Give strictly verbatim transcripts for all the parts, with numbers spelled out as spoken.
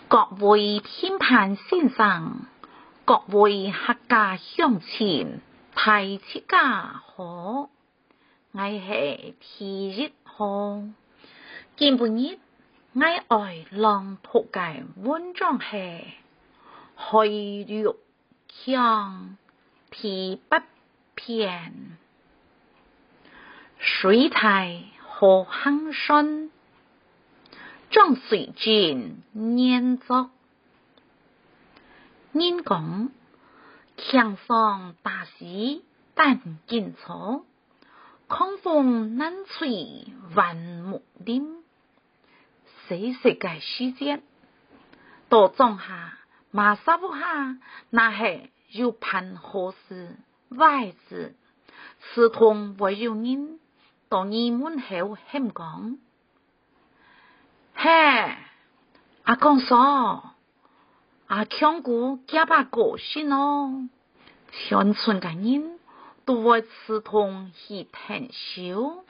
各位评判先生，各位客家乡亲，大家好，我是体育号。今晡日我愛朗讀嘅文章係虛弱強第八篇，水太河坑順。張水軍念作人講強上大勢但見錯，狂風難吹萬木林。死死嘅時節到種下馬沙布下那係要盼好事壞事，刺痛會有人到你門口喊講嘿，阿公說，阿強姑加把個性哦，鄉村嘅人都會刺痛去聽笑。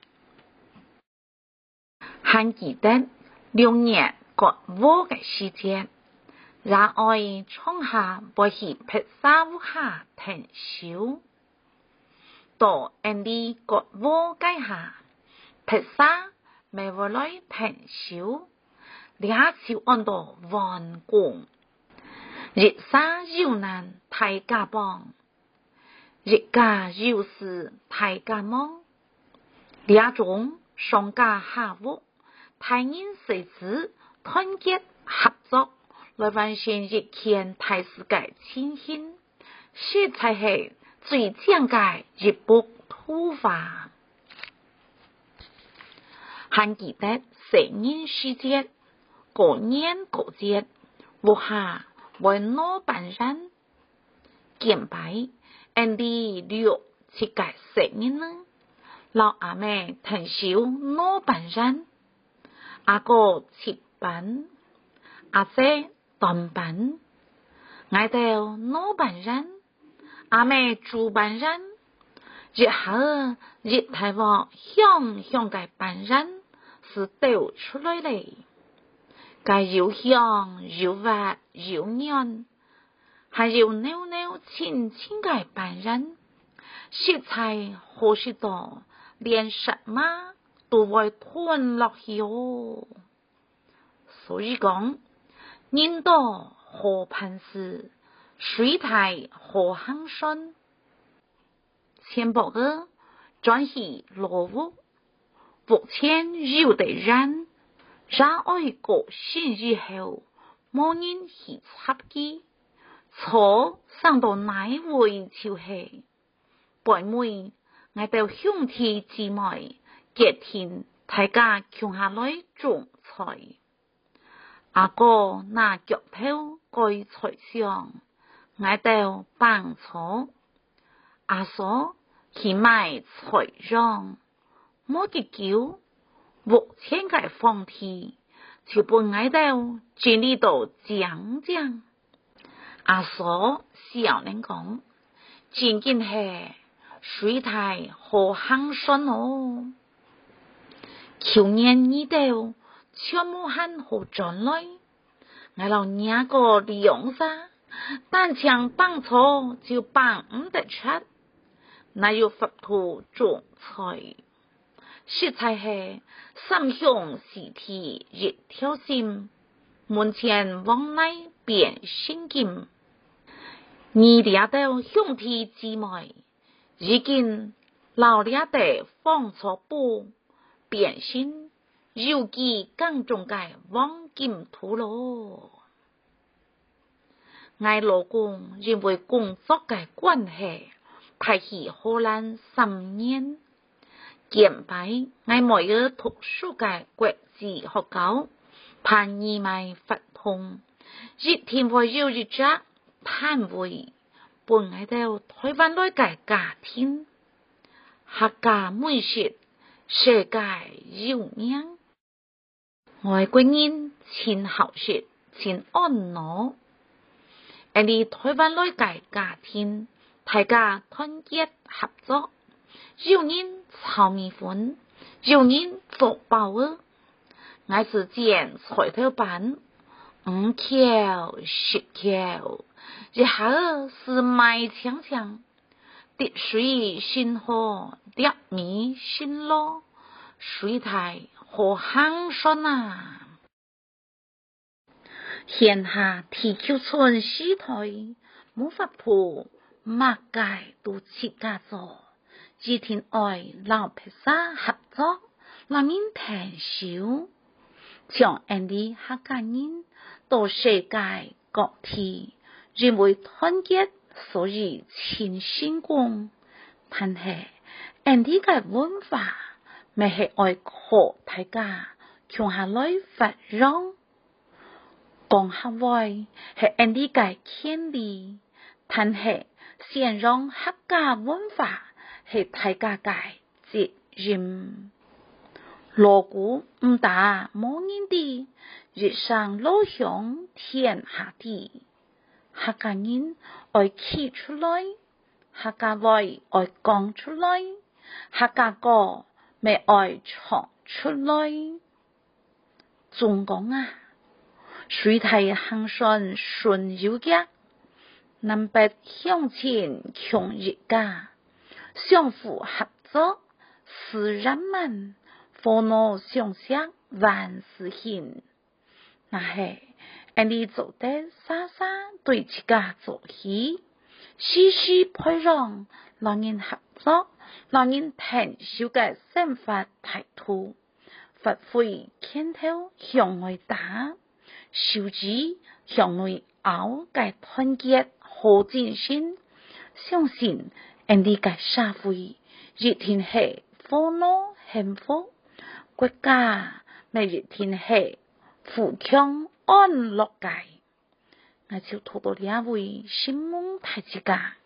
還記得六年割窩嘅時節，讓我衝下會去劈沙屋下聽笑。到人哋割窩街下劈沙咪會來聽笑。倆就按到完工，日沙有難大家幫，日家有事大家忙。倆種上家下屋，大人細子團結合作，來完成一件大事嘅情形，這才係最正嘅一步突發。還記得成年時節。過年過節，屋下為老闆人見擺，人哋六七個成年呢，老阿妹聽少老闆人，阿哥七班，阿姐當班，我哋老闆人，阿妹主班人，日後日台灣香香嘅班人是掉出來嘞。該有香有滑有嫩，還有扭扭親親嘅班人，食材好食到連什麼都會吞落去哦。所以講，人多好辦事，水太好行順。前不個轉去羅屋，屋前有的人。讓愛個性以後，冇人去插機，錯上到哪位就係，背妹我到兄弟姊妹結天，大家窮下來種菜，阿哥拿腳頭蓋菜上，我到幫錯，阿嫂去買菜種，冇嘅叫。屋前嘅房梯，就本愛到經歷到講講。阿嫂小人講，真緊係水太好行順哦。去年呢度全部很好轉來，我老娘個兩沙，單槍幫錯就幫唔得出，那有佛土種菜。食材係三鄉四體一條心，門前往內變心金。你倆到兄弟姊妹，已經老倆的放錯步，變心有幾更重嘅黃金土咯。我老公因為工作嘅關係，派去荷蘭三年。見擺我每日讀書嘅國際學校，盼義賣發通，一天會有一隻攤位，本來到台灣來嘅家庭，客家美食世界有名，外國人真好食，真安樂，而你台灣來嘅家庭，大家團結合作。有人炒米粉，有人做包兒，我是煎菜頭板， 五口十口，日後是賣強強，滴水先河，滴米先落，水台何行順啊！閒下提丘村西台，冇法鋪，乜界都切家做，只天愛老皮沙合作，讓人聽少，將人哋客家人到世界各地，認為團結，所以親善共，但係人哋嘅文化，咪係愛靠大家強下來發揚。講客話係人哋嘅權利，但係先讓客家文化係大家嘅責任。鑼鼓唔打冇人哋，日上老鄉天下地。客家人愛企出來，客家話愛講出來，客家歌咪愛唱出來。仲講啊！水台行順順有腳，南北向前強一家，相互合作是人民，煩惱相識萬事興。那係人哋做得沙沙對自家做起，時時培養，讓人合作，讓人聽少嘅生活態度，發揮拳頭向外打。手指向內拗嘅團結好精神，相信人哋嘅社會一定係歡樂幸福，國家咪一定係富強安樂嘅。我就讀到呢位新聞大家。